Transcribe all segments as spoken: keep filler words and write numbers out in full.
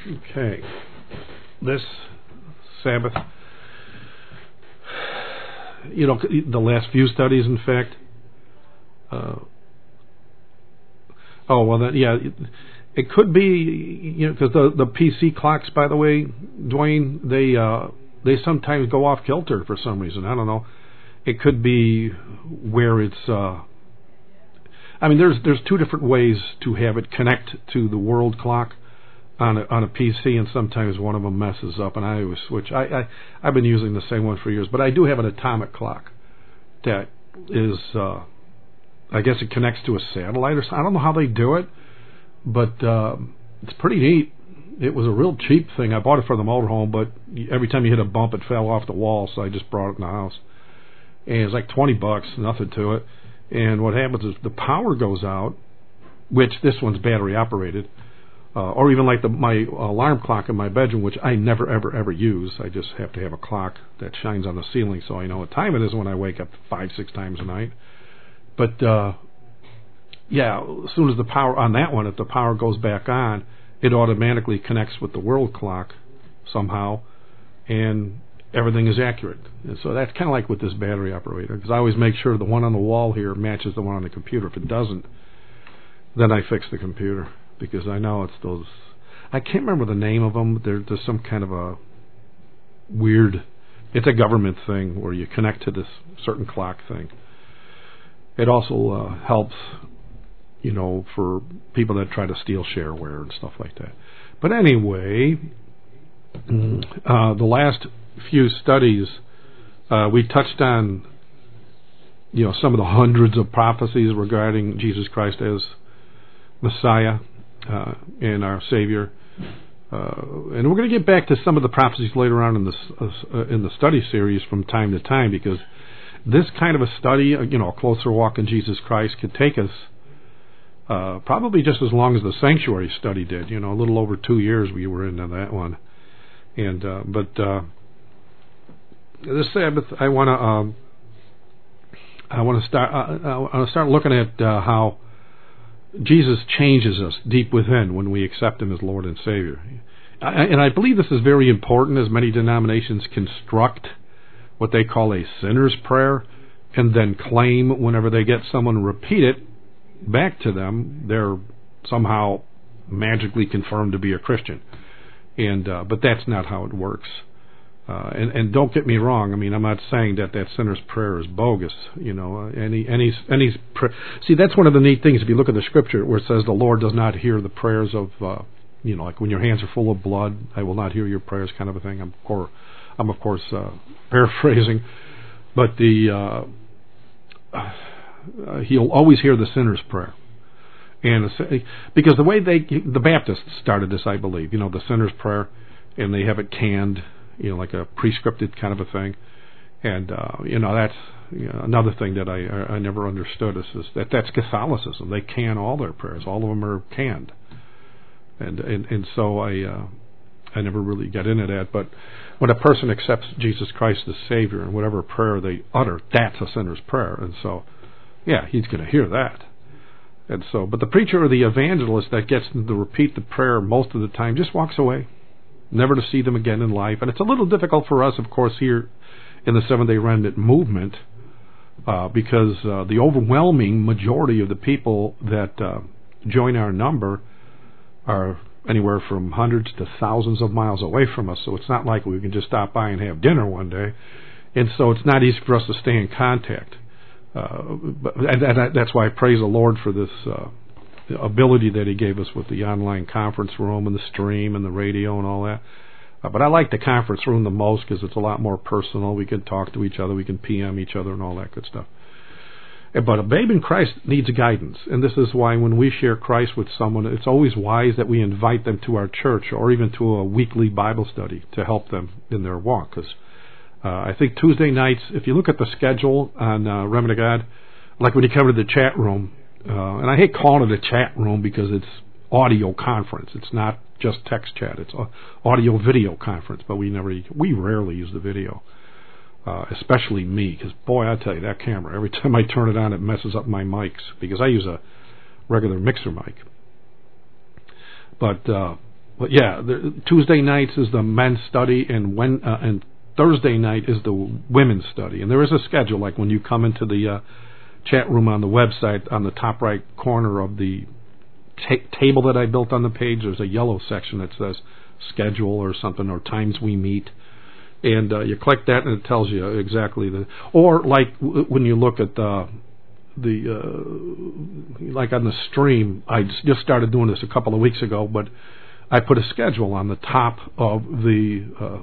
Okay. This Sabbath, you know, the last few studies, in fact, uh, oh, well, then, yeah, it, it could be, you know, because the, the P C clocks, by the way, Dwayne, they, uh, they sometimes go off kilter for some reason. I don't know. It could be where it's, uh, I mean, there's there's two different ways to have it connect to the world clock on a, on a P C, and sometimes one of them messes up, and I always switch. I, I, I've been using the same one for years, but I do have an atomic clock that is, uh, I guess it connects to a satellite or something. I don't know how they do it, but uh, it's pretty neat. It was a real cheap thing. I bought it for the motorhome, but every time you hit a bump, it fell off the wall, so I just brought it in the house. And it's like twenty bucks, nothing to it. And what happens is the power goes out, which this one's battery operated, uh, or even like the, my alarm clock in my bedroom, which I never, ever, ever use. I just have to have a clock that shines on the ceiling so I know what time it is when I wake up five, six times a night. But, uh, yeah, as soon as the power, on that one, if the power goes back on, it automatically connects with the world clock somehow, and everything is accurate. And so that's kind of like with this battery operator, because I always make sure the one on the wall here matches the one on the computer. If it doesn't, then I fix the computer, because I know it's those, I can't remember the name of them. There, there's some kind of a weird, it's a government thing where you connect to this certain clock thing. It also uh, helps, you know, for people that try to steal shareware and stuff like that. But anyway, uh, the last few studies, uh, we touched on, you know, some of the hundreds of prophecies regarding Jesus Christ as Messiah uh, and our Savior, uh, and we're going to get back to some of the prophecies later on in this uh, in the study series from time to time, because this kind of a study, you know, a closer walk in Jesus Christ, could take us uh, probably just as long as the sanctuary study did. You know, a little over two years we were into that one, and uh, but. Uh, This Sabbath, I want to um, I want to start uh, I want to start looking at uh, how Jesus changes us deep within when we accept Him as Lord and Savior, I, and I believe this is very important, as many denominations construct what they call a sinner's prayer, and then claim whenever they get someone to repeat it back to them, they're somehow magically confirmed to be a Christian, and uh, but that's not how it works. Uh, and, and don't get me wrong. I mean, I'm not saying that that sinner's prayer is bogus. You know, uh, any any any. Pra- See, that's one of the neat things. If you look at the scripture where it says the Lord does not hear the prayers of, uh, you know, like when your hands are full of blood, I will not hear your prayers, kind of a thing. I'm, or, I'm of course uh, paraphrasing, but the uh, uh, He'll always hear the sinner's prayer. And because the way they, the Baptists started this, I believe, you know, the sinner's prayer, and they have it canned, you know, like a prescripted kind of a thing. And, uh, you know, that's you know, another thing that I I never understood is, is that that's Catholicism. They can all their prayers. All of them are canned. And and, and so I uh, I never really got into that. But when a person accepts Jesus Christ as Savior, and whatever prayer they utter, that's a sinner's prayer. And so, yeah, he's going to hear that. And so, but the preacher or the evangelist that gets them to repeat the prayer most of the time just walks away, never to see them again in life. And it's a little difficult for us, of course, here in the Seventh-day Remnant movement, uh, because uh, the overwhelming majority of the people that uh, join our number are anywhere from hundreds to thousands of miles away from us. So it's not like we can just stop by and have dinner one day. And so it's not easy for us to stay in contact. Uh, but, and, and that's why I praise the Lord for this uh, ability that He gave us with the online conference room and the stream and the radio and all that. Uh, but I like the conference room the most because it's a lot more personal. We can talk to each other, we can P M each other and all that good stuff. But a babe in Christ needs guidance, and this is why when we share Christ with someone, it's always wise that we invite them to our church or even to a weekly Bible study to help them in their walk. Because uh, I think Tuesday nights, if you look at the schedule on uh, Remnant of God, like when you come to the chat room, uh, and I hate calling it a chat room because it's audio conference. It's not just text chat. It's audio video conference, but we never, we rarely use the video. Uh, especially me, because boy, I tell you, that camera, every time I turn it on, it messes up my mics, because I use a regular mixer mic. But uh, but yeah, the, Tuesday nights is the men's study, and when uh, and Thursday night is the women's study. And there is a schedule, like when you come into the uh, chat room on the website, on the top right corner of the ta- table that I built on the page, there's a yellow section that says schedule or something, or times we meet. And uh, you click that, and it tells you exactly the. Or like w- when you look at the, the uh, like on the stream, I just started doing this a couple of weeks ago, but I put a schedule on the top of the, uh,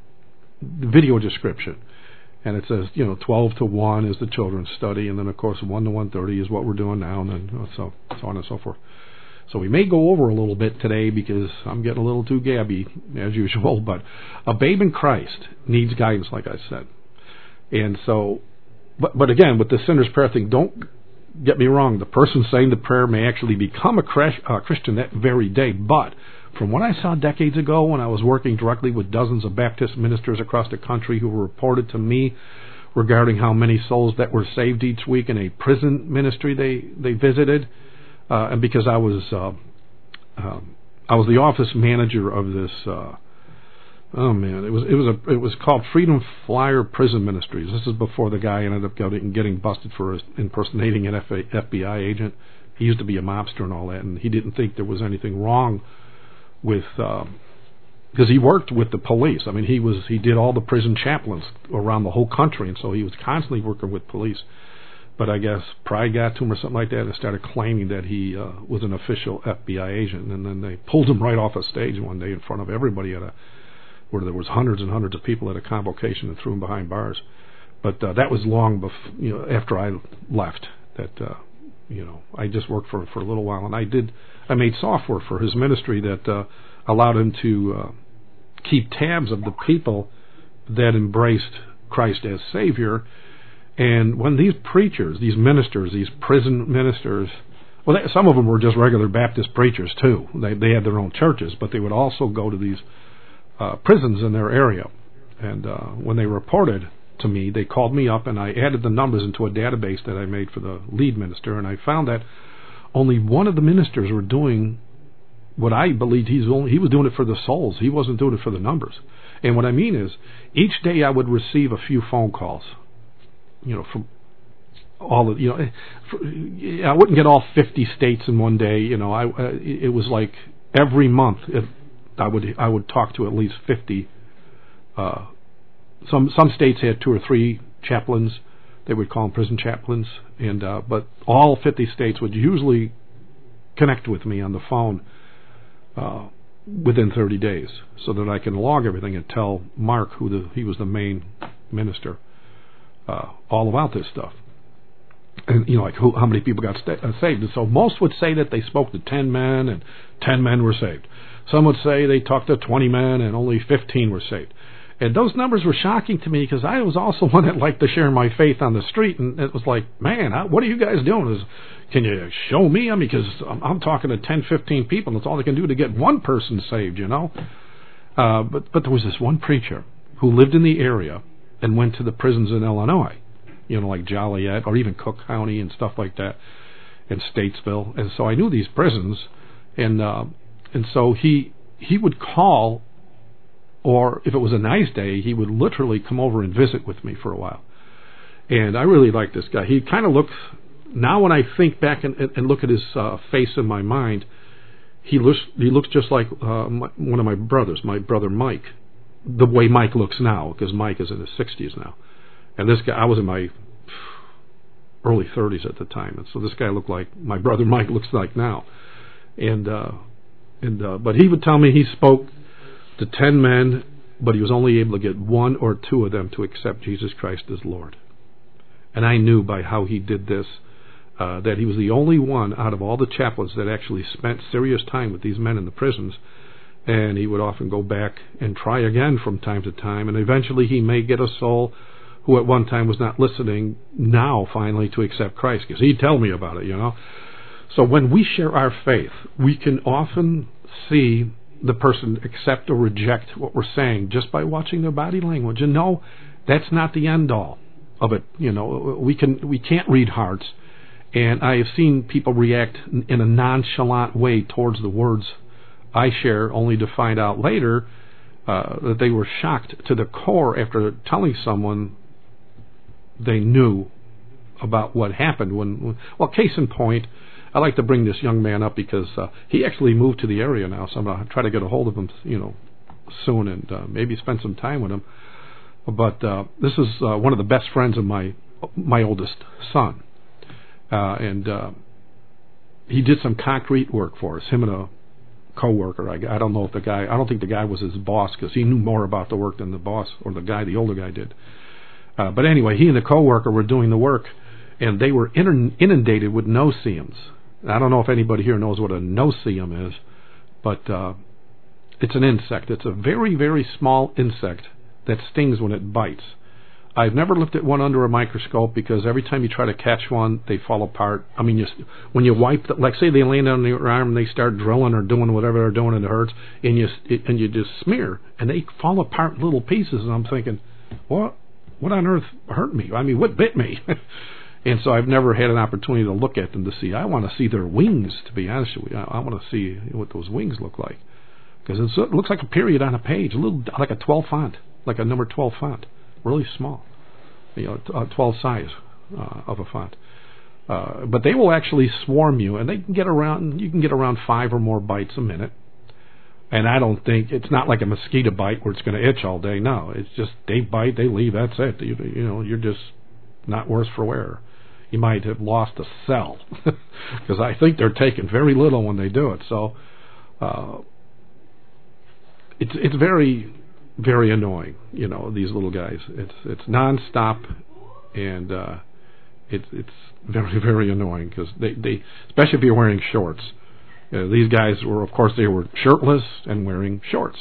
the video description, and it says, you know, twelve to one is the children's study, and then of course one to one thirty is what we're doing now, and then so so on and so forth. So we may go over a little bit today because I'm getting a little too gabby as usual, but a babe in Christ needs guidance, like I said. And so, but, but again, with the sinner's prayer thing, don't get me wrong. The person saying the prayer may actually become a uh, Christian that very day. But from what I saw decades ago when I was working directly with dozens of Baptist ministers across the country who reported to me regarding how many souls that were saved each week in a prison ministry they, they visited, Uh, and because I was uh, uh, I was the office manager of this, uh, oh man, it was it was a it was called Freedom Flyer Prison Ministries. This is before the guy ended up getting, getting busted for impersonating an F B I agent. He used to be a mobster and all that, and he didn't think there was anything wrong with because uh, he worked with the police. I mean, he was he did all the prison chaplains around the whole country, and so he was constantly working with police. But I guess pride got to him or something like that, and started claiming that he uh, was an official F B I agent. And then they pulled him right off a stage one day in front of everybody at a where there was hundreds and hundreds of people at a convocation, and threw him behind bars. But uh, that was long before, you know, after I left. That uh, you know, I just worked for for a little while, and I did I made software for his ministry that uh, allowed him to uh, keep tabs of the people that embraced Christ as Savior. And when these preachers, these ministers, these prison ministers, well, they, some of them were just regular Baptist preachers too. They they had their own churches, but they would also go to these uh, prisons in their area. And uh, when they reported to me, they called me up, and I added the numbers into a database that I made for the lead minister, and I found that only one of the ministers were doing what I believed he's only he was doing it for the souls. He wasn't doing it for the numbers. And what I mean is, each day I would receive a few phone calls. You know, from all of, you know, for, I wouldn't get all fifty states in one day. You know, I uh, it was like every month if I would I would talk to at least fifty. Uh, some some states had two or three chaplains. They would call them prison chaplains, and uh, but all fifty states would usually connect with me on the phone uh, within thirty days, so that I can log everything and tell Mark, who the he was the main minister. Uh, all about this stuff, and you know, like who, how many people got sta- uh, saved. And so most would say that they spoke to ten men, and ten men were saved. Some would say they talked to twenty men, and only fifteen were saved. And those numbers were shocking to me, because I was also one that liked to share my faith on the street, and it was like, man, how, what are you guys doing? Is can you show me? I mean, because I'm, I'm talking to ten, fifteen people, and that's all they can do to get one person saved, you know. Uh, but but there was this one preacher who lived in the area and went to the prisons in Illinois, you know, like Joliet or even Cook County and stuff like that, and Statesville. And so I knew these prisons, and uh, and so he he would call, or if it was a nice day, he would literally come over and visit with me for a while. And I really liked this guy. He kind of looks, now when I think back and, and look at his uh, face in my mind, he looks he looks just like uh, my, one of my brothers, my brother Mike. The way Mike looks now, because Mike is in his sixties now, and this guy, I was in my early thirties at the time, and so this guy looked like my brother Mike looks like now, and uh, and uh, but he would tell me he spoke to ten men, but he was only able to get one or two of them to accept Jesus Christ as Lord, and I knew by how he did this uh, that he was the only one out of all the chaplains that actually spent serious time with these men in the prisons. And he would often go back and try again from time to time, and eventually he may get a soul who at one time was not listening, now finally to accept Christ, because he'd tell me about it, you know. So when we share our faith, we can often see the person accept or reject what we're saying just by watching their body language. And no, that's not the end all of it. You know, we can we can't read hearts, and I have seen people react in a nonchalant way towards the words I share, only to find out later uh, that they were shocked to the core after telling someone they knew about what happened. When, well, case in point, I like to bring this young man up because uh, he actually moved to the area now, so I'm going to try to get a hold of him, you know, soon and uh, maybe spend some time with him. But uh, this is uh, one of the best friends of my my oldest son, uh, and uh, he did some concrete work for us. Him and a co-worker. I, I don't know if the guy. I don't think the guy was his boss because he knew more about the work than the boss or the guy, the older guy, did. Uh, but anyway, he and the co-worker were doing the work, and they were inundated with no-see-ums. I don't know if anybody here knows what a no-see-um is, but uh, it's an insect. It's a very, very small insect that stings when it bites. I've never looked at one under a microscope because every time you try to catch one, they fall apart. I mean, you, when you wipe, the, like say they land on your arm and they start drilling or doing whatever they're doing and it hurts, and you it, and you just smear, and they fall apart in little pieces. And I'm thinking, what? What on earth hurt me? I mean, what bit me? And so I've never had an opportunity to look at them to see. I want to see their wings, to be honest with you. I, I want to see what those wings look like because it looks like a period on a page, a little like a twelve font, like a number twelve font. Really small, you know, uh, twelve size uh, of a font. Uh, but they will actually swarm you, and they can get around. You can get around five or more bites a minute. And I don't think it's not like a mosquito bite where it's going to itch all day. No, it's just they bite, they leave. That's it. You, you know, you're just not worse for wear. You might have lost a cell because I think they're taking very little when they do it. So uh, it's it's very. Very annoying, you know, these little guys. It's it's nonstop, and uh, it's it's very very annoying because they, they especially if you're wearing shorts. Uh, these guys were, of course, they were shirtless and wearing shorts,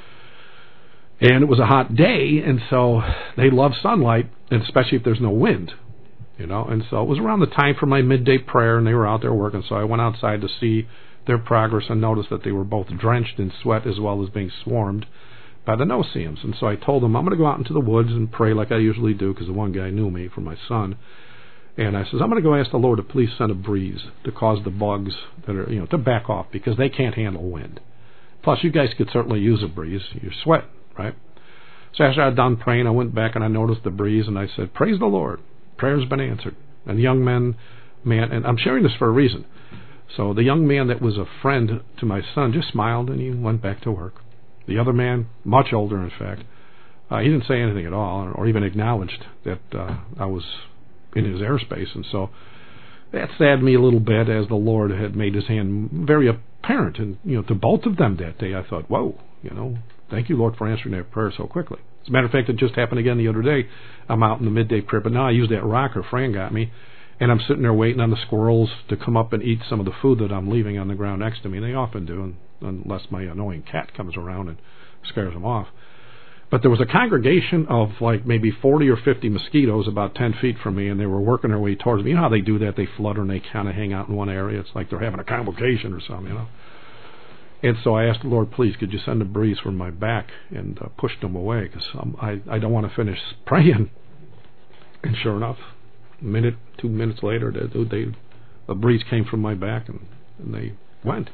and it was a hot day, and so they love sunlight, and especially if there's no wind, you know. And so it was around the time for my midday prayer, and they were out there working. So I went outside to see their progress and noticed that they were both drenched in sweat as well as being swarmed by the no-see-ums. And so I told them I'm going to go out into the woods and pray like I usually do because the one guy knew me from my son. And I says I'm going to go ask the Lord to please send a breeze to cause the bugs that are, you know, to back off because they can't handle wind. Plus, you guys could certainly use a breeze. You're sweating, right? So after I had done praying, I went back and I noticed the breeze and I said, praise the Lord. Prayer's been answered. And the young man, man, and I'm sharing this for a reason. So the young man that was a friend to my son just smiled and he went back to work. The other man, much older in fact, uh, he didn't say anything at all or, or even acknowledged that uh, I was in his airspace. And so that saddened me a little bit as the Lord had made his hand very apparent. And, you know, to both of them that day, I thought, whoa, you know, thank you, Lord, for answering that prayer so quickly. As a matter of fact, it just happened again the other day. I'm out in the midday prayer, but now I use that rocker Fran got me, and I'm sitting there waiting on the squirrels to come up and eat some of the food that I'm leaving on the ground next to me. And they often do, and unless my annoying cat comes around and scares them off. But there was a congregation of like maybe forty or fifty mosquitoes about ten feet from me, and they were working their way towards me. You know how they do that? They flutter and they kind of hang out in one area. It's like they're having a convocation or something, you know. And so I asked the Lord, please, could you send a breeze from my back and uh, push them away because I, I don't want to finish praying. And sure enough, a minute, two minutes later, they, they, a breeze came from my back and, and they went.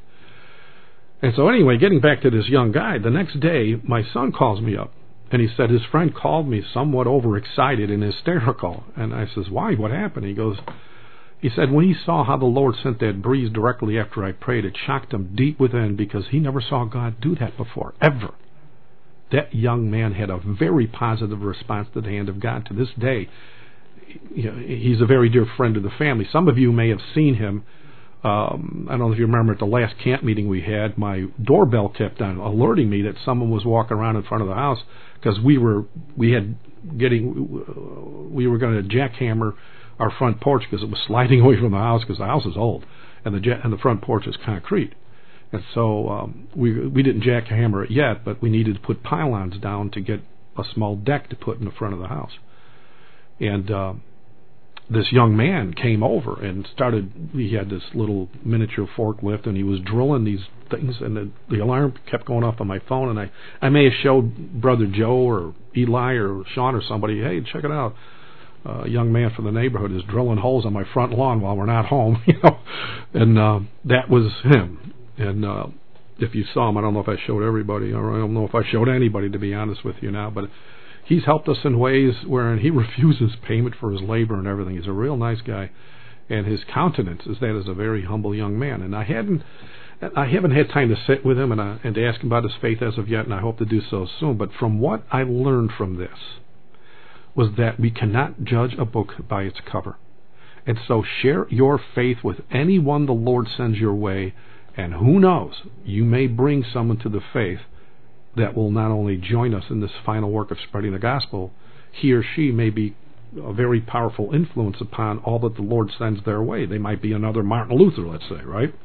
And so anyway, getting back to this young guy, the next day, my son calls me up, and he said his friend called me somewhat overexcited and hysterical. And I says, why? What happened? He goes, he said, when he saw how the Lord sent that breeze directly after I prayed, it shocked him deep within because he never saw God do that before, ever. That young man had a very positive response to the hand of God to this day. You know, he's a very dear friend of the family. Some of you may have seen him. Um, I don't know if you remember at the last camp meeting we had, my doorbell kept on alerting me that someone was walking around in front of the house because we were we had getting we were going to jackhammer our front porch because it was sliding away from the house because the house is old and the and the front porch is concrete, and so um, we we didn't jackhammer it yet, but we needed to put pylons down to get a small deck to put in the front of the house, and. Uh, This young man came over and started, he had this little miniature forklift and he was drilling these things and the, the alarm kept going off on my phone and I, I may have showed Brother Joe or Eli or Sean or somebody, hey, check it out. Uh, a young man from the neighborhood is drilling holes on my front lawn while we're not home, you know, and uh, that was him. And uh, if you saw him, I don't know if I showed everybody, or I don't know if I showed anybody, to be honest with you now, but he's helped us in ways wherein he refuses payment for his labor and everything. He's a real nice guy, and his countenance is that as a very humble young man. And I hadn't, I haven't had time to sit with him and, uh, and to ask him about his faith as of yet, and I hope to do so soon. But from what I learned from this was that we cannot judge a book by its cover. And so share your faith with anyone the Lord sends your way, and who knows, you may bring someone to the faith that will not only join us in this final work of spreading the gospel, he or she may be a very powerful influence upon all that the Lord sends their way. They might be another Martin Luther, let's say, right?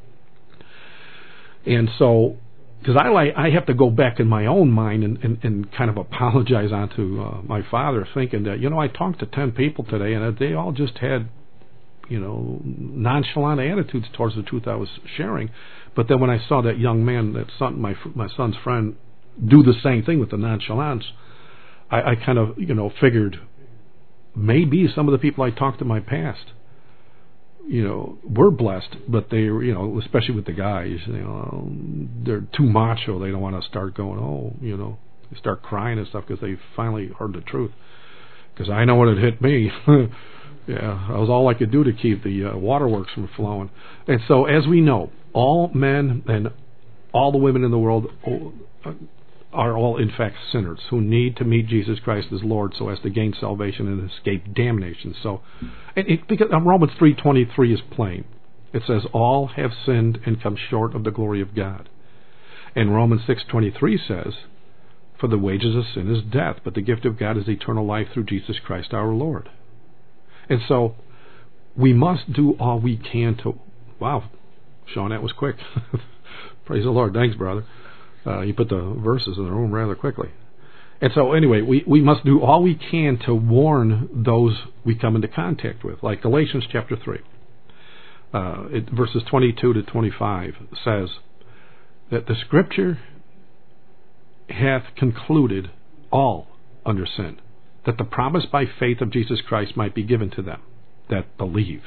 And so, because I like, I have to go back in my own mind and, and, and kind of apologize onto uh, my father, thinking that, you know, I talked to ten people today, and they all just had, you know, nonchalant attitudes towards the truth I was sharing. But then when I saw that young man, that son, my my son's friend, do the same thing with the nonchalance, I, I kind of, you know, figured maybe some of the people I talked to in my past, you know, were blessed, but they were, you know, especially with the guys, you know, they're too macho. They don't want to start going, oh, you know, they start crying and stuff because they finally heard the truth. Because I know when it hit me. Yeah, that was all I could do to keep the uh, waterworks from flowing. And so, as we know, all men and all the women in the world are all, in fact, sinners who need to meet Jesus Christ as Lord so as to gain salvation and escape damnation. So, it, it, because Romans three twenty-three is plain. It says, all have sinned and come short of the glory of God. And Romans six twenty-three says, for the wages of sin is death, but the gift of God is eternal life through Jesus Christ our Lord. And so, we must do all we can to... Wow, Sean, that was quick. Praise the Lord. Thanks, brother. Uh, you put the verses in the room rather quickly. And so, anyway, we, we must do all we can to warn those we come into contact with. Like Galatians chapter three, uh, it, verses twenty-two to twenty-five says that the Scripture hath concluded all under sin, that the promise by faith of Jesus Christ might be given to them that believe.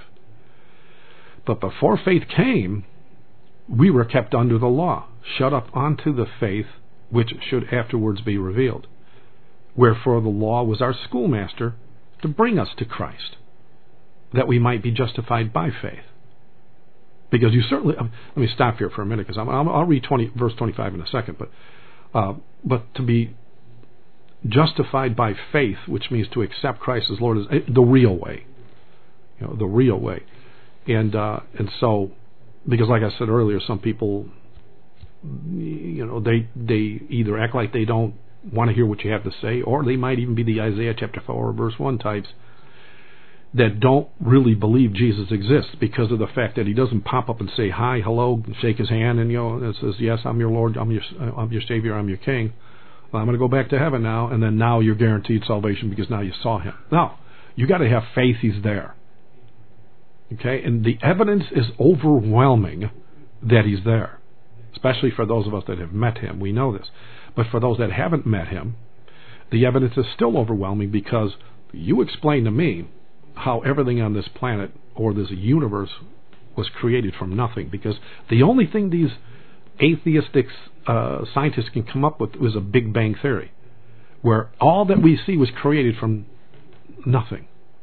But before faith came, we were kept under the law, shut up unto the faith which should afterwards be revealed. Wherefore the law was our schoolmaster to bring us to Christ, that we might be justified by faith. Because you certainly... Let me stop here for a minute, because I'll, I'll read twenty, verse twenty-five in a second. But, uh, but to be justified by faith, which means to accept Christ as Lord, is the real way. You know, the real way. And uh, and so, because like I said earlier, some people, you know, they they either act like they don't want to hear what you have to say, or they might even be the Isaiah chapter four verse one types that don't really believe Jesus exists because of the fact that he doesn't pop up and say hi, hello, shake his hand, and you know, and says, yes, I'm your Lord, I'm your I'm your Savior, I'm your King. Well, I'm going to go back to heaven now, and then now you're guaranteed salvation because now you saw him. No, you got to have faith he's there. Okay, and the evidence is overwhelming that he's there, especially for those of us that have met him. We know this. But for those that haven't met him, the evidence is still overwhelming because you explain to me how everything on this planet or this universe was created from nothing. Because the only thing these atheistic uh, scientists can come up with is a Big Bang theory, where all that we see was created from nothing.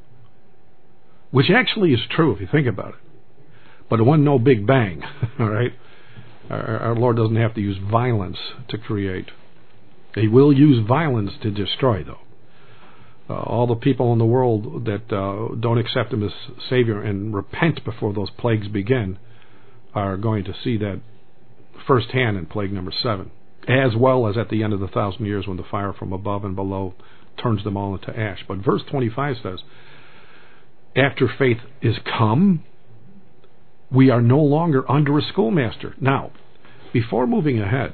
Which actually is true if you think about it. But it wasn't no Big Bang, all right? Our, our Lord doesn't have to use violence to create. He will use violence to destroy, though. Uh, all the people in the world that uh, don't accept him as Savior and repent before those plagues begin are going to see that firsthand in plague number seven, as well as at the end of the thousand years when the fire from above and below turns them all into ash. But verse twenty-five says, after faith is come, we are no longer under a schoolmaster. Now, before moving ahead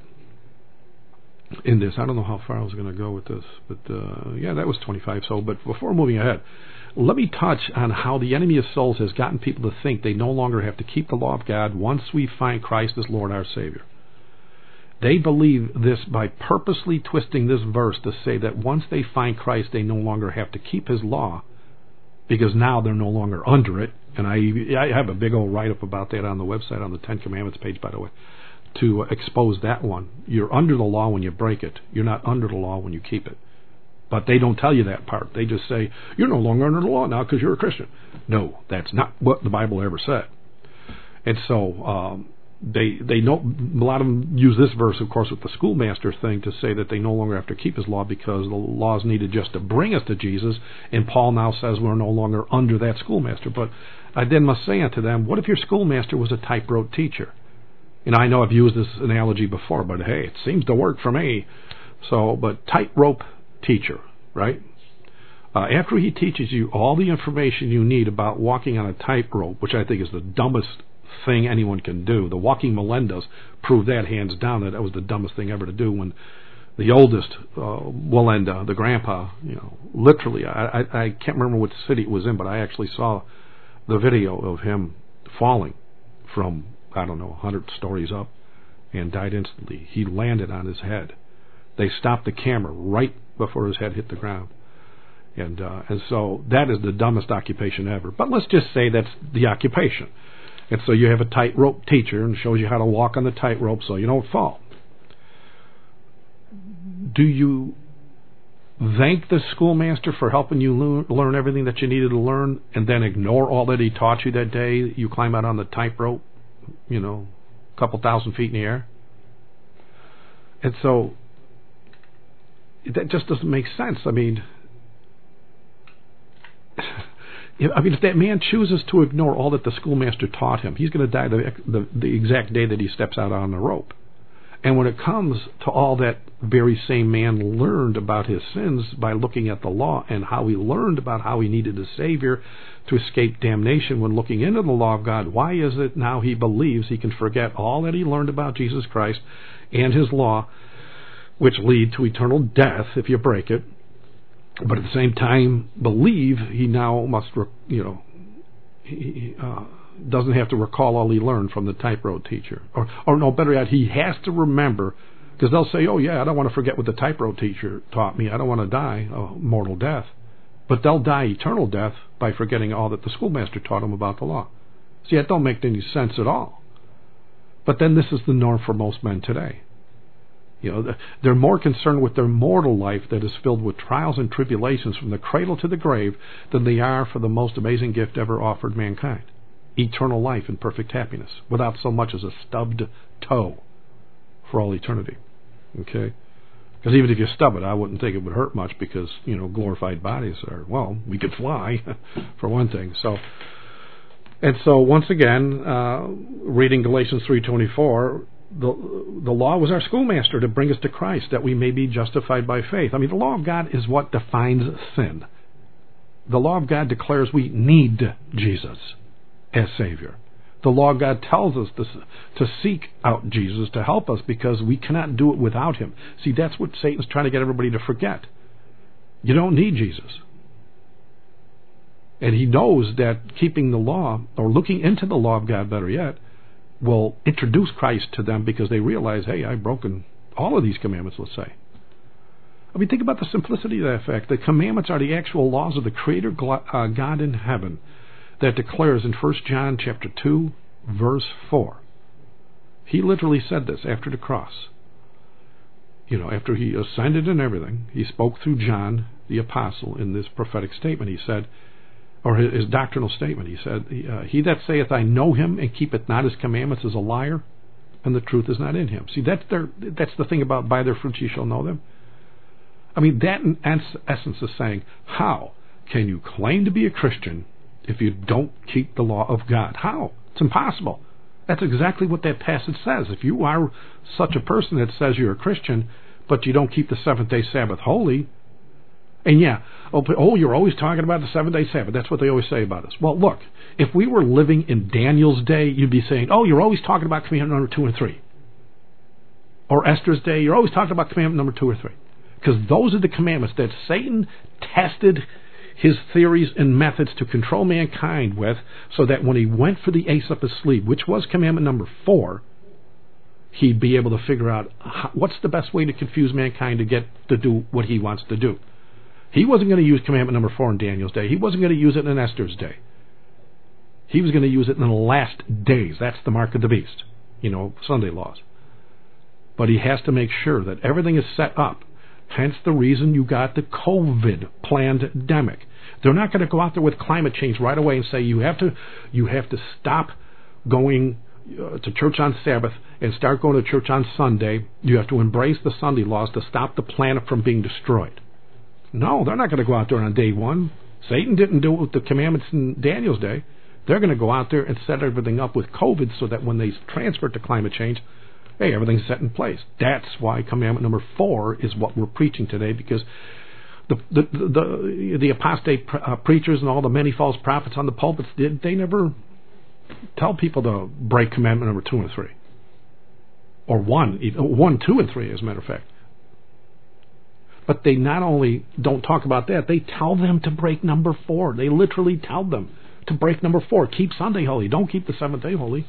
in this, I don't know how far I was going to go with this, but uh, yeah, that was twenty-five. So, but before moving ahead, let me touch on how the enemy of souls has gotten people to think they no longer have to keep the law of God once we find Christ as Lord our Savior. They believe this by purposely twisting this verse to say that once they find Christ, they no longer have to keep his law, because now they're no longer under it. And I I have a big old write-up about that on the website, on the Ten Commandments page, by the way. to expose that one. You're under the law when you break it. You're not under the law when you keep it. But they don't tell you that part. They just say, you're no longer under the law now because you're a Christian. No, that's not what the Bible ever said. And so um, they they know, a lot of them use this verse, of course, with the schoolmaster thing to say that they no longer have to keep his law because the law is needed just to bring us to Jesus. And Paul now says we're no longer under that schoolmaster. But I then must say unto them, what if your schoolmaster was a typewrote teacher? And I know I've used this analogy before, but hey, it seems to work for me. So, but tightrope teacher, right? Uh, after he teaches you all the information you need about walking on a tightrope, which I think is the dumbest thing anyone can do. The walking Melendez proved that hands down, that that was the dumbest thing ever to do when the oldest uh, Melenda, the grandpa, you know, literally, I, I, I can't remember what city it was in, but I actually saw the video of him falling from, I don't know, one hundred stories up and died instantly. He landed on his head. They stopped the camera right before his head hit the ground. And uh, and so that is the dumbest occupation ever. But let's just say that's the occupation. And so you have a tightrope teacher and shows you how to walk on the tightrope so you don't fall. Do you thank the schoolmaster for helping you learn, learn everything that you needed to learn and then ignore all that he taught you that day? You climb out on the tightrope, you know, a couple thousand feet in the air. And so that just doesn't make sense. I mean, I mean, if that man chooses to ignore all that the schoolmaster taught him, he's going to die the, the the exact day that he steps out on the rope. And when it comes to all that very same man learned about his sins by looking at the law and how he learned about how he needed a Savior to escape damnation when looking into the law of God, why is it now he believes he can forget all that he learned about Jesus Christ and his law, which lead to eternal death if you break it, but at the same time believe he now must, you know, he uh, doesn't have to recall all he learned from the tightrope teacher. Or, or no, better yet, he has to remember, because they'll say, oh yeah, I don't want to forget what the tightrope teacher taught me. I don't want to die a mortal death. But they'll die eternal death by forgetting all that the schoolmaster taught them about the law. See, that don't make any sense at all. But then this is the norm for most men today. You know, they're more concerned with their mortal life that is filled with trials and tribulations from the cradle to the grave than they are for the most amazing gift ever offered mankind. Eternal life and perfect happiness, without so much as a stubbed toe for all eternity. Okay? Because even if you stub it, I wouldn't think it would hurt much because, you know, glorified bodies are, well, we could fly, for one thing. So, and so, once again, uh, reading Galatians three twenty-four, The, the law was our schoolmaster to bring us to Christ, that we may be justified by faith. I mean, the law of God is what defines sin. The law of God declares we need Jesus as Savior. The law of God tells us to, to seek out Jesus to help us because we cannot do it without Him. See, that's what Satan's trying to get everybody to forget. You don't need Jesus. And he knows that keeping the law, or looking into the law of God, better yet, will introduce Christ to them because they realize, hey, I've broken all of these commandments, let's say. I mean, think about the simplicity of that fact. The commandments are the actual laws of the Creator God in heaven that declares in First John chapter two, verse four. He literally said this after the cross. You know, after he ascended and everything, he spoke through John, the apostle, in this prophetic statement. He said, or his, his doctrinal statement, he said, uh, he that saith, I know him, and keepeth not his commandments, is a liar, and the truth is not in him. See, that's their, that's the thing about by their fruits ye shall know them. I mean, that in essence is saying, how can you claim to be a Christian if you don't keep the law of God? How? It's impossible. That's exactly what that passage says. If you are such a person that says you're a Christian, but you don't keep the seventh-day Sabbath holy, and yeah, oh, oh, you're always talking about the seventh-day Sabbath. That's what they always say about us. Well, look, if we were living in Daniel's day, you'd be saying, oh, you're always talking about commandment number two and three. Or Esther's day, you're always talking about commandment number two or three. Because those are the commandments that Satan tested his theories and methods to control mankind with, so that when he went for the ace up his sleeve, which was commandment number four, he'd be able to figure out how, what's the best way to confuse mankind to get to do what he wants to do. He wasn't going to use commandment number four in Daniel's day. He wasn't going to use it in Esther's day. He was going to use it in the last days. That's the mark of the beast. You know, Sunday laws. But he has to make sure that everything is set up. Hence the reason you got the COVID pandemic. They're not going to go out there with climate change right away and say you have to, you have to stop going uh, to church on Sabbath and start going to church on Sunday. You have to embrace the Sunday laws to stop the planet from being destroyed. No, they're not going to go out there on day one. Satan didn't do it with the commandments in Daniel's day. They're going to go out there and set everything up with COVID so that when they transfer to climate change, hey, everything's set in place. That's why commandment number four is what we're preaching today, because the the the, the apostate pre- uh, preachers and all the many false prophets on the pulpits did they never tell people to break commandment number two and three, or one, one, two, and three, as a matter of fact. But they not only don't talk about that, they tell them to break number four. They literally tell them to break number four. Keep Sunday holy. Don't keep the seventh day holy.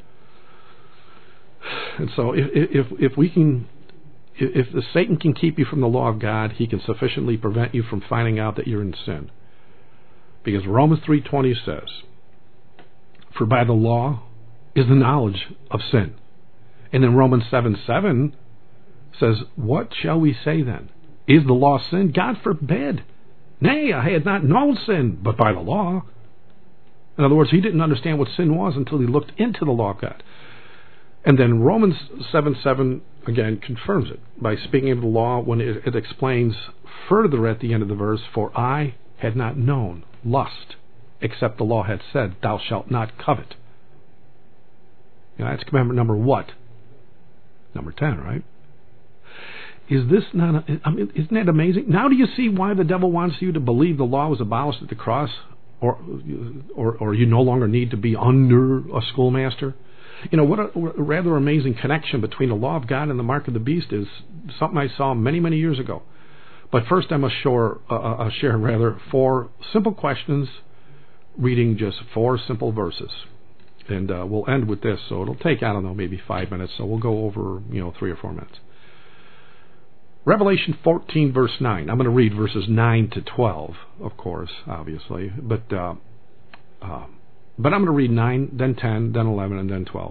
And so if if if we can, if the Satan can keep you from the law of God, he can sufficiently prevent you from finding out that you're in sin. Because Romans three twenty says, "For by the law is the knowledge of sin." And then Romans seven seven says, "What shall we say then? Is the law sin? God forbid. Nay, I had not known sin, but by the law." In other words, he didn't understand what sin was until he looked into the law of God. And then Romans seven seven, again, confirms it by speaking of the law when it, it explains further at the end of the verse, "For I had not known lust, except the law had said, thou shalt not covet." Now, that's commandment number what? Number ten, right? Is this not, a, I mean, isn't that amazing? Now do you see why the devil wants you to believe the law was abolished at the cross? Or, or, or you no longer need to be under a schoolmaster? You know, what a rather amazing connection between the law of God and the mark of the beast is something I saw many, many years ago. But first I must share, uh, uh, share rather four simple questions, reading just four simple verses. And uh, we'll end with this, so it'll take, I don't know, maybe five minutes, so we'll go over, you know, three or four minutes. Revelation fourteen, verse nine. I'm going to read verses nine to twelve, of course, obviously. But uh, uh, but I'm going to read nine, then ten, then eleven, and then twelve.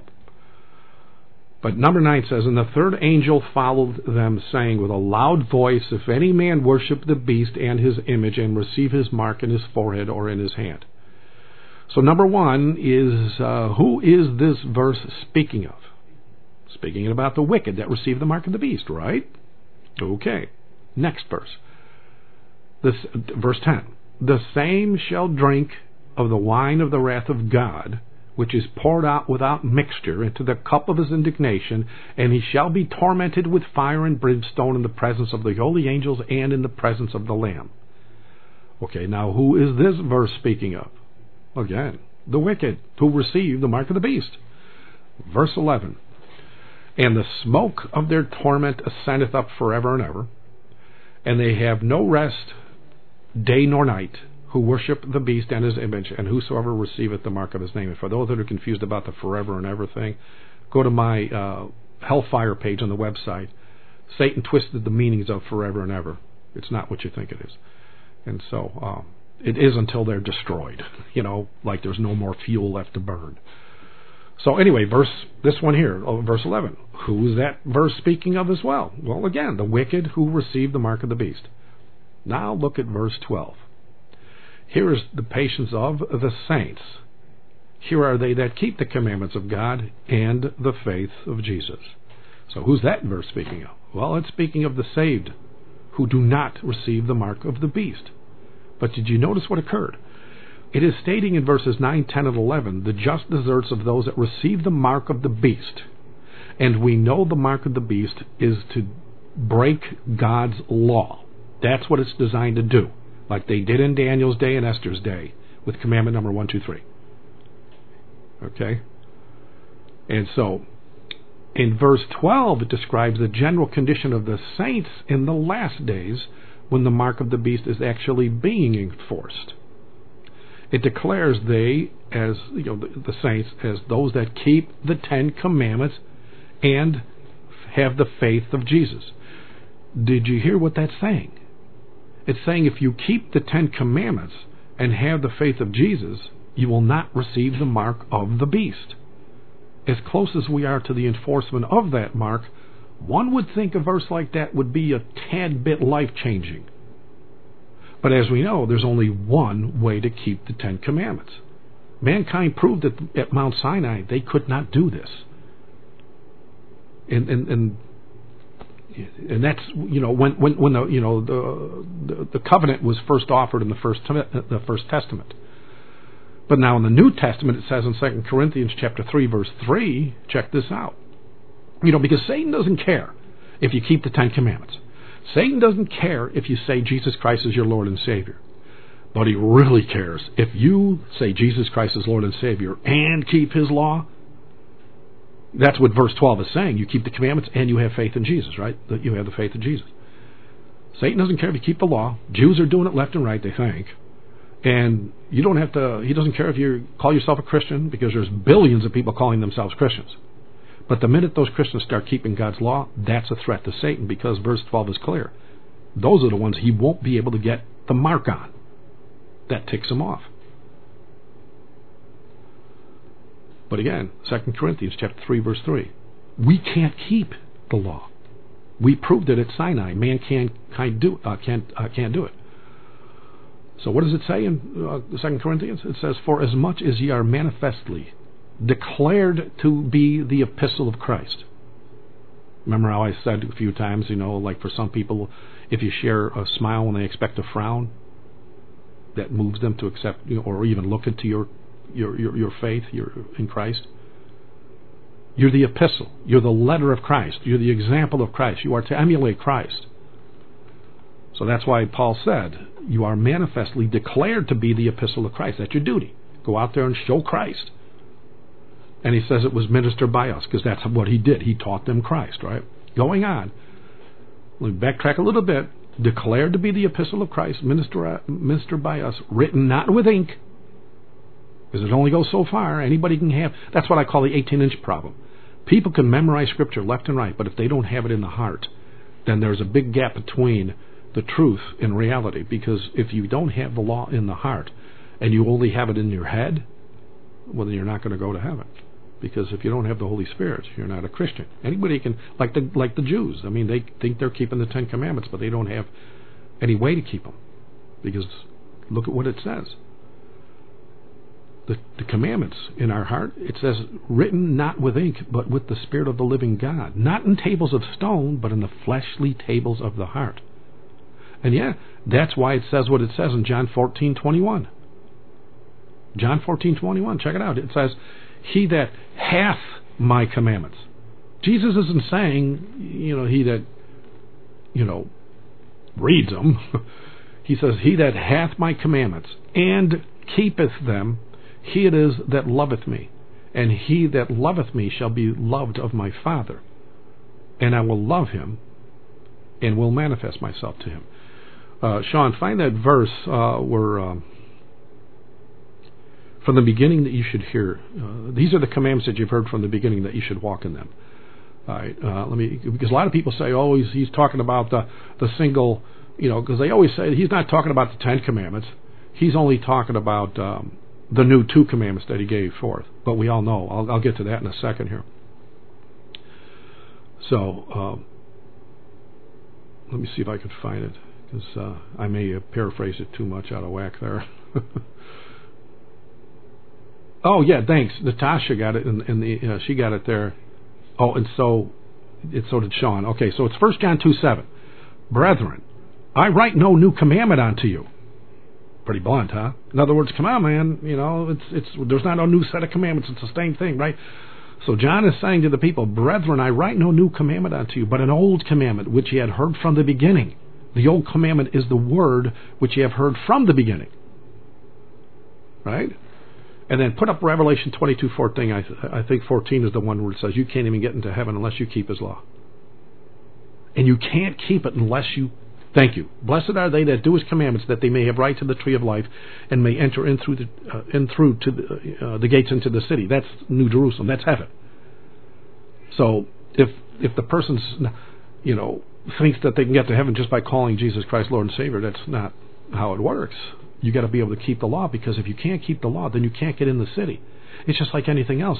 But number nine says, "And the third angel followed them, saying with a loud voice, If any man worship the beast and his image, and receive his mark in his forehead or in his hand." So number one is, uh, who is this verse speaking of? Speaking about the wicked that receive the mark of the beast, right? Okay, next verse. This verse ten. "The same shall drink of the wine of the wrath of God, which is poured out without mixture into the cup of his indignation, and he shall be tormented with fire and brimstone in the presence of the holy angels and in the presence of the Lamb." Okay, now who is this verse speaking of? Again, the wicked who receive the mark of the beast. Verse eleven. "And the smoke of their torment ascendeth up forever and ever, and they have no rest day nor night, who worship the beast and his image, and whosoever receiveth the mark of his name." And for those that are confused about the forever and ever thing, go to my uh, Hellfire page on the website. Satan twisted the meanings of forever and ever. It's not what you think it is. And so um, it is until they're destroyed, you know, like there's no more fuel left to burn. So anyway, verse this one here, verse eleven. Who is that verse speaking of as well? Well, again, the wicked who receive the mark of the beast. Now look at verse twelve. "Here is the patience of the saints. Here are they that keep the commandments of God and the faith of Jesus." So who's that verse speaking of? Well, it's speaking of the saved who do not receive the mark of the beast. But did you notice what occurred? It is stating in verses nine, ten, and eleven, the just deserts of those that receive the mark of the beast. And we know the mark of the beast is to break God's law. That's what it's designed to do, like they did in Daniel's day and Esther's day with commandment number one, two, three. Okay? And so, in verse twelve, it describes the general condition of the saints in the last days when the mark of the beast is actually being enforced. It declares they, as you know, the, the saints, as those that keep the Ten Commandments and have the faith of Jesus. Did you hear what that's saying? It's saying if you keep the Ten Commandments and have the faith of Jesus, you will not receive the mark of the beast. As close as we are to the enforcement of that mark, One would think a verse like that would be a tad bit life-changing. But as we know, there's only one way to keep the Ten Commandments. Mankind proved that at Mount Sinai they could not do this. And and and, and that's, you know, when when when the you know the, the the covenant was first offered in the first the first Testament. But now in the New Testament it says in Second Corinthians chapter three verse three, check this out. You know, because Satan doesn't care if you keep the Ten Commandments. Satan doesn't care if you say Jesus Christ is your Lord and Savior. But he really cares if you say Jesus Christ is Lord and Savior and keep His law. That's what verse twelve is saying. You keep the commandments and you have faith in Jesus, right? That you have the faith in Jesus. Satan doesn't care if you keep the law. Jews are doing it left and right, they think. And you don't have to, he doesn't care if you call yourself a Christian, because there's billions of people calling themselves Christians. But the minute those Christians start keeping God's law, that's a threat to Satan, because verse twelve is clear. Those are the ones he won't be able to get the mark on. That ticks him off. But again, Second Corinthians chapter three, verse three. We can't keep the law. We proved it at Sinai. Man can't, can't, do, uh, can't, uh, can't do it. So what does it say in uh, Second Corinthians? It says, for as much as ye are manifestly declared to be the epistle of Christ. Remember how I said a few times, you know, like for some people, if you share a smile when they expect a frown, that moves them to accept, you know, or even look into your your your, your faith your, in Christ. You're the epistle. You're the letter of Christ. You're the example of Christ. You are to emulate Christ. So that's why Paul said, you are manifestly declared to be the epistle of Christ. That's your duty. Go out there and show Christ. And he says it was ministered by us, because that's what he did. He taught them Christ, right? Going on, let me backtrack a little bit. Declared to be the epistle of Christ, minister, ministered by us, written not with ink, because it only goes so far. Anybody can have, that's what I call the eighteen-inch problem. People can memorize Scripture left and right, but if they don't have it in the heart, then there's a big gap between the truth and reality, because if you don't have the law in the heart, and you only have it in your head, well, then you're not going to go to heaven. Because if you don't have the Holy Spirit, you're not a Christian. Anybody can, like the like the Jews. I mean, they think they're keeping the Ten Commandments, but they don't have any way to keep them. Because look at what it says. The, the commandments in our heart, it says, written not with ink, but with the Spirit of the living God. Not in tables of stone, but in the fleshly tables of the heart. And yeah, that's why it says what it says in John fourteen twenty-one. John fourteen twenty-one, check it out. It says, he that hath my commandments. Jesus isn't saying, you know, he that, you know, reads them. He says, he that hath my commandments and keepeth them, he it is that loveth me. And he that loveth me shall be loved of my Father. And I will love him and will manifest myself to him. Uh, Sean, find that verse uh, where... Um, from the beginning that you should hear. Uh, these are the commandments that you've heard from the beginning, that you should walk in them. All right, uh, let me, because a lot of people say, oh, he's, he's talking about the, the single, you know, because they always say he's not talking about the Ten Commandments. He's only talking about um, the new two commandments that he gave forth. But we all know. I'll, I'll get to that in a second here. So, um, let me see if I can find it, because uh, I may have paraphrased it too much out of whack there. Oh yeah, thanks. Natasha got it, and, and the, uh, she got it there. Oh, and so, it, so did Sean. Okay, so it's First John two seven. Brethren, I write no new commandment unto you. Pretty blunt, huh? In other words, come on, man. You know, it's it's there's not a new set of commandments. It's the same thing, right? So John is saying to the people, brethren, I write no new commandment unto you, but an old commandment which ye had heard from the beginning. The old commandment is the word which ye have heard from the beginning. Right? And then put up Revelation twenty-two fourteen. I, th- I think fourteen is the one where it says you can't even get into heaven unless you keep his law. And you can't keep it unless you, thank you. Blessed are they that do his commandments, that they may have right to the tree of life and may enter in through the, uh, in through to the, uh, the gates into the city. That's New Jerusalem. That's heaven. So if if the person's, you know, thinks that they can get to heaven just by calling Jesus Christ Lord and Savior, that's not how it works. You got to be able to keep the law, because if you can't keep the law, then you can't get in the city. It's just like anything else.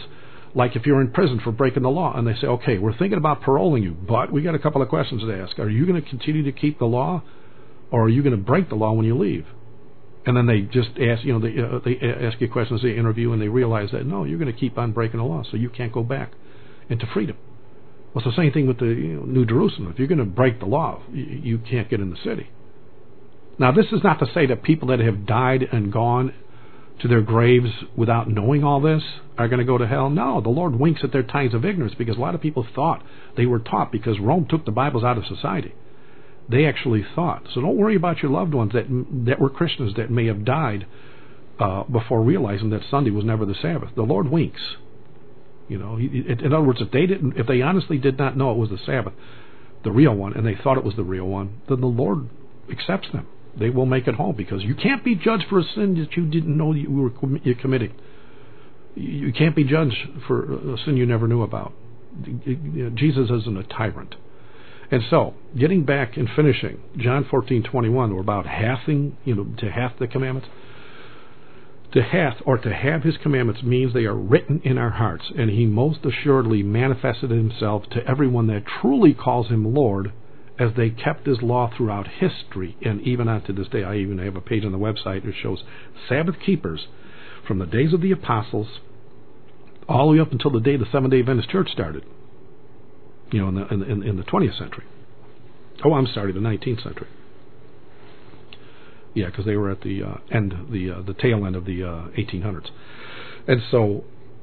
Like if you're in prison for breaking the law, and they say, okay, we're thinking about paroling you, but we got a couple of questions to ask. Are you going to continue to keep the law, or are you going to break the law when you leave? And then they just ask, you know, they, uh, they ask you questions, they interview, and they realize that, no, you're going to keep on breaking the law, so you can't go back into freedom. Well, it's the same thing with the you know, New Jerusalem. If you're going to break the law, you, you can't get in the city. Now, this is not to say that people that have died and gone to their graves without knowing all this are going to go to hell. No, the Lord winks at their times of ignorance, because a lot of people thought they were taught, because Rome took the Bibles out of society. They actually thought. So don't worry about your loved ones that that were Christians that may have died uh, before realizing that Sunday was never the Sabbath. The Lord winks. You know, he, in other words, if they didn't, if they honestly did not know it was the Sabbath, the real one, and they thought it was the real one, then the Lord accepts them. They will make it home, because you can't be judged for a sin that you didn't know you were you're committing. You can't be judged for a sin you never knew about. Jesus isn't a tyrant. And so, getting back and finishing, John fourteen twenty-one, we're about halving, you know, to half the commandments. To half, or to have his commandments, means they are written in our hearts, and he most assuredly manifested himself to everyone that truly calls him Lord, as they kept his law throughout history, and even on to this day. I even have a page on the website that shows Sabbath keepers from the days of the apostles all the way up until the day the Seventh-day Adventist Church started, you know, in the, in, in the twentieth century. Oh, I'm sorry, the nineteenth century. Yeah, because they were at the uh, end, the uh, the tail end of the uh, eighteen hundreds. And so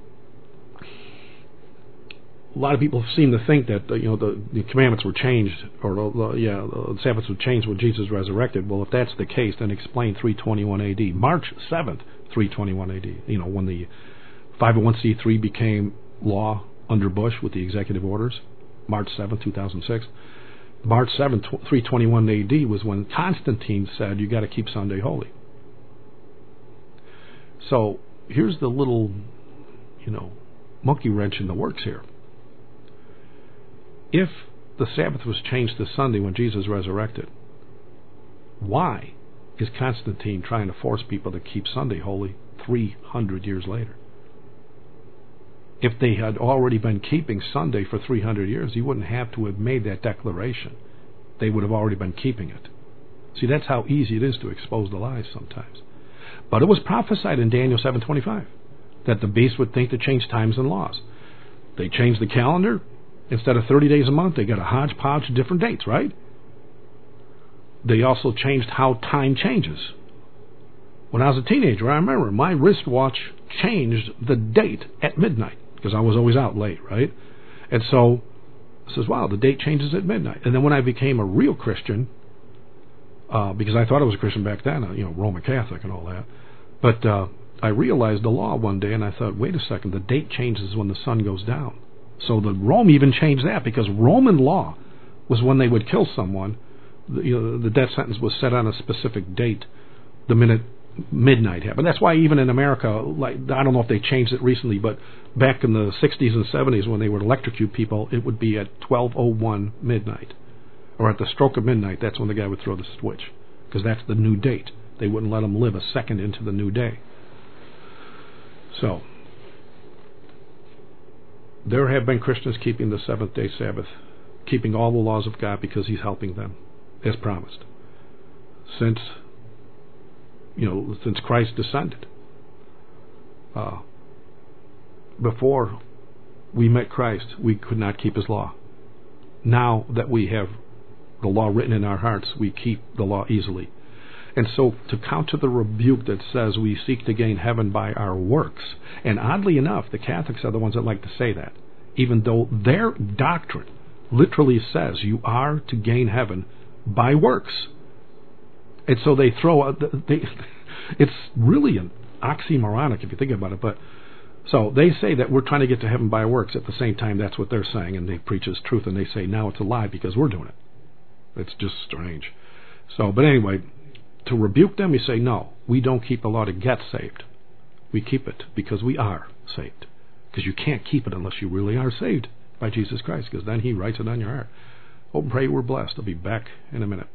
a lot of people seem to think that uh, you know the, the commandments were changed, or uh, yeah, the Sabbaths were changed when Jesus resurrected. Well, if that's the case, then explain three twenty-one A D, March seventh, three twenty-one A D. You know, when the five oh one c three became law under Bush with the executive orders, March seventh, two thousand six. March seventh, three twenty-one A D was when Constantine said you got to keep Sunday holy. So here's the little, you know, monkey wrench in the works here. If the Sabbath was changed to Sunday when Jesus resurrected, why is Constantine trying to force people to keep Sunday holy three hundred years later? If they had already been keeping Sunday for three hundred years, he wouldn't have to have made that declaration. They would have already been keeping it. See, that's how easy it is to expose the lies sometimes. But it was prophesied in Daniel seven twenty-five that the beast would think to change times and laws. They changed the calendar. Instead of thirty days a month, they got a hodgepodge of different dates, right? They also changed how time changes. When I was a teenager, I remember my wristwatch changed the date at midnight, because I was always out late, right? And so it says, wow, the date changes at midnight. And then when I became a real Christian, uh, because I thought I was a Christian back then, you know, Roman Catholic and all that, but uh, I realized the law one day, and I thought, wait a second, the date changes when the sun goes down. So the Rome even changed that, because Roman law was when they would kill someone, the, you know, the death sentence was set on a specific date the minute midnight happened. That's why even in America, like I don't know if they changed it recently, but back in the sixties and seventies when they would electrocute people, it would be at twelve oh one midnight, or at the stroke of midnight. That's when the guy would throw the switch, because that's the new date. They wouldn't let him live a second into the new day. So there have been Christians keeping the seventh day Sabbath, keeping all the laws of God, because he's helping them as promised, since you know, since Christ descended. Uh, before we met Christ, we could not keep his law. Now that we have the law written in our hearts, we keep the law easily. And so to counter the rebuke that says we seek to gain heaven by our works, and oddly enough, the Catholics are the ones that like to say that, even though their doctrine literally says you are to gain heaven by works. And so they throw out, they, it's really an oxymoronic if you think about it. But so they say that we're trying to get to heaven by works. At the same time, that's what they're saying, and they preach as truth, and they say now it's a lie because we're doing it. It's just strange. So, but anyway, to rebuke them, you say, no, we don't keep the law to get saved. We keep it because we are saved. Because you can't keep it unless you really are saved by Jesus Christ, because then he writes it on your heart. Hope and pray we're blessed. I'll be back in a minute.